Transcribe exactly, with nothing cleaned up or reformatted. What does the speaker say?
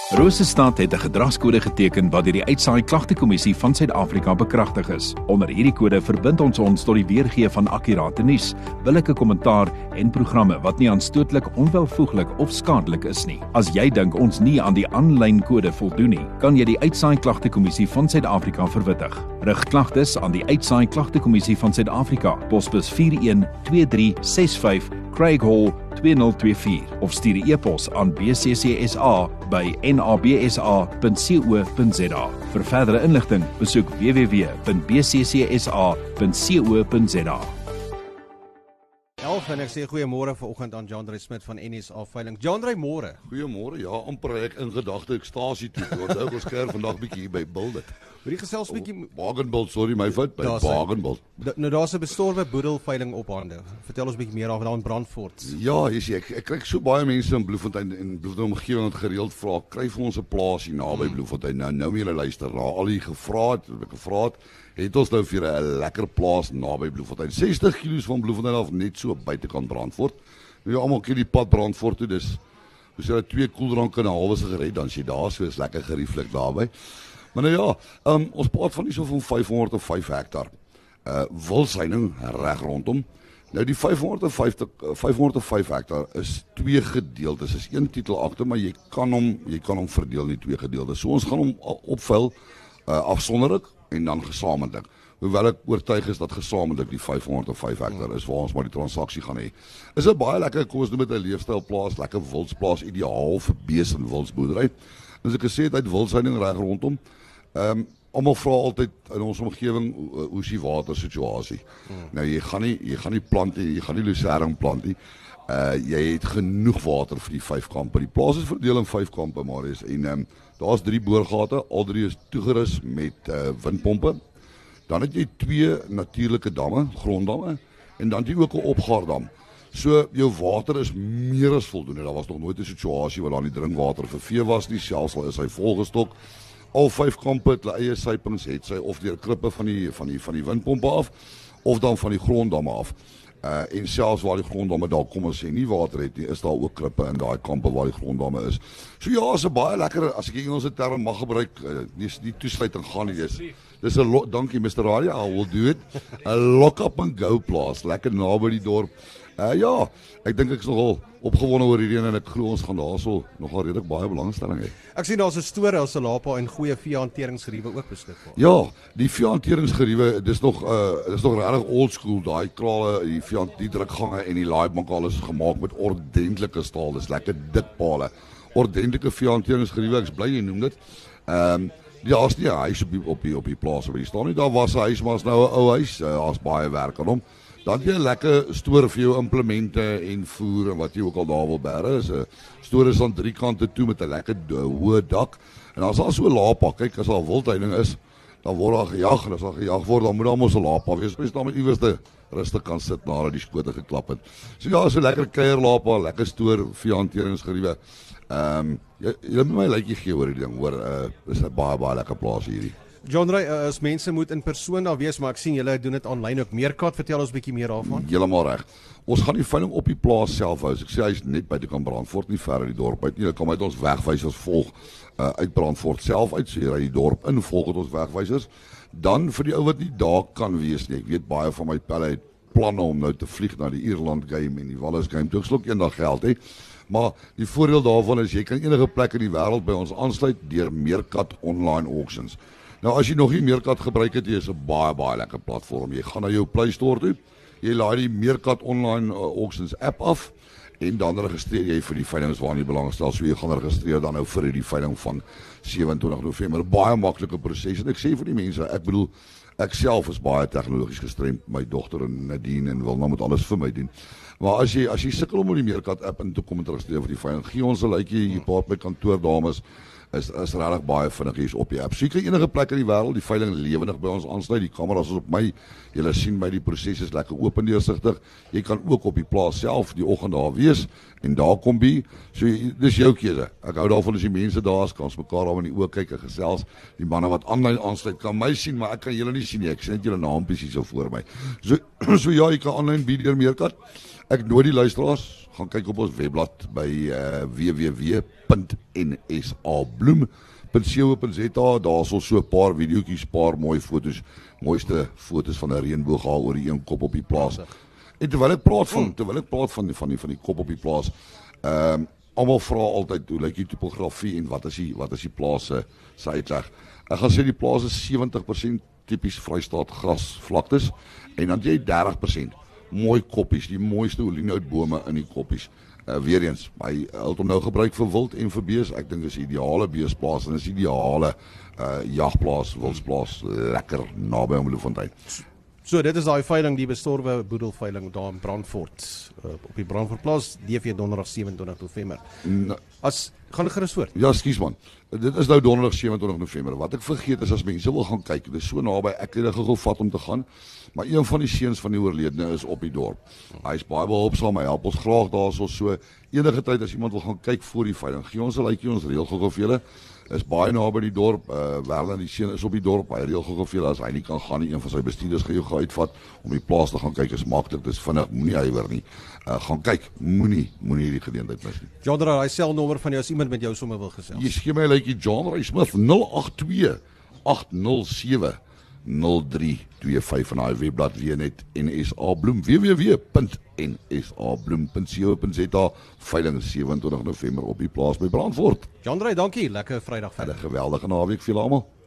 Rosestad het 'n gedragskode geteken wat deur die Uitsaai Klagtekommissie van Suid-Afrika bekragtig is. Onder hierdie kode verbind ons ons tot die weergee van akkurate nuus, billike kommentaar en programme wat nie aanstootlik, onwelvoeglik of skadelik is nie. As jy dink ons nie aan die aanlyn kode voldoen nie, kan jy die Uitsaai Klagtekommissie van Suid-Afrika verwittig. Rig klagtes aan die Uitsaai Klagtekommissie van Suid-Afrika, posbus vier een twee drie ses vyf, Craig Hall twee nul twee vier of stuur 'n e-pos aan b c c s a by n a b s a punt co punt z a. Vir verdere inligting, besoek w w w punt b c c s a punt co punt z a. elf en ek sê goeiemôre vanoggend aan Jandrey Smit van N S A Veiling. Jandrey, môre. Goeiemôre. Ja, amper ek in gedagte ekstasie toe. Onthou ons kuier vandag bietjie hier by Buldet. Wil jy gesels bietjie Bagenbult, sorry my fout, by Bagenbult. Nou daar's 'n bestorwe boedelveiling op hande. Vertel ons bietjie meer af daar in Brandfort. Ja, jy sê ek ek kry so baie mense in Bloemfontein en Bloemfontein omgewing wat gereeld vra, kry vir ons 'n plaasie naby hmm. Bloemfontein. Nou nou moet julle luister, na al die gevra het, ek gevra het, het ons nou vir 'n lekker plaas naby Bloemfontein. sestig kilometers van Bloemfontein af, net so buitekant Brandfort. Nou ja, almal ken die pad Brandfort toe, dis ons het twee koeldranke en 'n halwe sigaret, dan sê daar so is lekker gerieflik daarby. Maar nou ja, um, ons praat van nie so van vyfhonderd of vyf hektar. Uh wildseining reg rondom. Nou die vyfhonderd of vyf hektar is twee gedeeltes. Dis een titelakte, maar jy kan hom jy kan hom verdeel in twee gedeeltes. So ons gaan hom opvuil uh, afsonderlik en dan gesamentlik. Hoewel ek oortuig is dat gesamentlik die vyfhonderd of vyf hektar is waar ons maar die transaksie gaan hê. Is 'n baie lekker kos met 'n leefstylplaas, lekker wildsplaas, ideaal vir bees en wildsboerdery. As ek gesê het uit wildseining reg rondom. Ehm um, almal vra altyd in ons omgewing hoe is die watersituasie. Hmm. Nou jy gaan nie jy gaan nie plant nie, jy gaan nie lucerne plant nie. Uh jy het genoeg water vir die vyf kampe. Die plaas is verdeel in vyf kampe, maar is en ehm um, daar's drie boorgate, al drie is toegerus met uh windpompe. Dan het jy twee natuurlike damme, gronddamme en dan het jy ook 'n opgaardam. So jou water is meer as voldoende. Daar was nog nooit 'n situasie waar daar nie drinkwater vir vee was nie, selfs al is hy volgestok. Al vyf kampe het hulle eie sypings, het sy of deur krippe van die van die van die windpompe af of dan van die gronddamme af. Uh en selfs waar die gronddamme daar kom ons sê nie water het nie, is daar ook krippe in daai kampe waar die gronddamme is. So ja, is 'n baie lekker, as ek die Engelse term mag gebruik, uh, nie die toesluiting gaan nie dis. Dis 'n dankie Mister Radio, I will do it. 'n lock up and go plaas, lekker naby die dorp. Uh, ja, ek dink ek is nogal opgewonde oor hierdie en ek glo ons gaan daarso nogal redelik baie belangstelling hê. Ek sien daar's 'n storie as 'n lapa en goeie veehanteringsgeriewe ook beskikbaar. Ja, die veehanteringsgeriewe, dis nog uh dis nog regtig old school, daai krale, die veehand die drukgange en die laaibank alles is gemaak met ordentlike staal, dis lekker dik pale. Ordentlike veehanteringsgeriewe, ek's bly jy noem dit. Ehm um, daar's nie 'n huis op die op die op die plaas waar jy staan nie. Daar was 'n huis, maar is nou 'n ou huis. Uh, daar's baie werk aan hom. Dan jy 'n lekker stoor vir jou implemente en voer en wat jy ook al daar wil bære. Is 'n stoor is aan drie kante toe met 'n lekker hoë dak. En as daar so 'n lapa, kyk as daar wildheining is, dan word daar gejag en as daar gejag word, dan moet daar mos 'n lapa wees. Mens dan met iewers te rustig kan sit nadat die skote geklap het. So ja, so lekker kuierlapa, lekker stoor veehanteringsgeriewe. Ehm um, jy jy moet my likeie gee oor die ding, hoor. Uh dis 'n baie baie lekker plaas hierdie. Jandrey, uh, as mense moet in persoon daar wees, maar ek sien julle doen dit aanlyn ook. Meerkat, vertel ons bietjie meer daarvan. Heeltemal reg. Ons gaan die veiling op die plaas self hou. Ek sê hy's net by die kan Brandfort, nie ver uit die dorp uit nie. Hulle kom uit ons wegwysers volg uh, uit Brandfort self uit, so hier uit die dorp in volg het ons wegwysers. Dan vir die ou wat nie daar kan wees nie. Ek weet baie van my pelle het planne om nou te vlieg na die Ierland game en die Wallis game. Toe ek slok eendag geld hè. Maar die voordeel daarvan is jy kan enige plek in die wêreld by ons aansluit deur Meerkat Online Auctions. Nou as jy nog nie Meerkat gebruik het, is 'n baie baie lekker platform. Jy gaan na jou Play Store toe, jy laai die Meerkat Online uh, Auctions app af en dan registreer jy vir die veilings waar jy belangstel. So jy gaan registreer dan nou vir die veiling van sewe-en-twintig November. Baie maklike proses en ek sê vir die mense, ek bedoel ek self is baie tegnologies gestremd, my dogter en Nadine en wil nou met alles vir my doen. Maar as jy as jy sukkel om op die Meerkat app in te kom en te registreer vir die veiling, gee ons 'n likeie, jy praat met kantoor dames. is is regtig baie vinnig hier op die app. So jy kan enige plek in die wêreld die veiling lewendig by ons aansluit. Die kameras is op my. Julle sien by die proses is lekker oop en deursigtig. Jy kan ook op die plaas self die oggend daar wees en daar kom by. So dis jou keuse. Ek hou daarvan as die mense daar is, kan ons mekaar daar in die oë kyk en gesels. Die manne wat aanlyn aansluit kan my sien, maar ek kan julle nie sien nie. Ek sien net julle naampies hier so voor my. So so ja, jy kan aanlyn by deur Meerkat. Ek nooi die luisteraars, gaan kyk op ons webblad by uh, w w w punt n s a bloem punt co punt z a. Daar is al so 'n paar videoetjies, paar mooi foto's, mooiste foto's van 'n reënboog daar oor die een kop op die plaas. En terwyl ek praat van, terwyl ek praat van die, van die, van die kop op die plaas, ehm, uh, almal vra altyd hoe lyk die topografie en wat is die, wat is die plaas se se uitleg. Ek gaan sê die plaas is sewentig persent tipies Vrystaat grasvlaktes en dan jy dertig persent mooi koppies, die mooiste olienoutbome in die koppies. Uh, weer eens, hy het hom nou gebruik vir wild en vir bees. Ek dink dis ideale beesplaas en is ideale uh, jagplaas, wildsplaas, lekker naby aan Bloemfontein. So dit is daai veiling, die bestorwe boedelveiling daar in Brandfort, uh, op die Brandfortplaas, D V donderdag sewenentwintig November. No, As gaan gerus voort. Ja, skus man. Dit is nou donderdag sewenentwintig November. Wat ek vergeet is as mense wil gaan kyk, dit is so naby, ek het dit gou vat om te gaan. Maar een van die seuns van die oorledene is op die dorp. Hy is baie behulpsaam, hy help ons graag daarso so. Enige tyd as iemand wil gaan kyk voor die veiling, gee ons 'n lykie, ons reël gou vir julle. Is baie naby die dorp. Uh, Werner die seun is op die dorp. Hy reël gou vir julle as hy nie kan gaan nie. Een van sy bestuurders gaan jou gou uitvat om die plaas te gaan kyk. Is maklik, dis vinnig, moenie huiwer nie. Uh, gaan kyk, moenie moenie hierdie geleentheid mis nie. Jandra, daai selnommer van jou as iemand met jou sommer wil gesels. Jy gee my 'n lykie, John Ray Smith nul agt twee agt nul sewe nul drie twee vyf en hy webblad weer net N S A Bloem w w w punt n s a bloem punt co punt z a. veiling sewenentwintig November op die plaas by Brandfort. Jandra, dankie. Lekker Vrydag verder. 'n Geweldige naweek vir julle almal.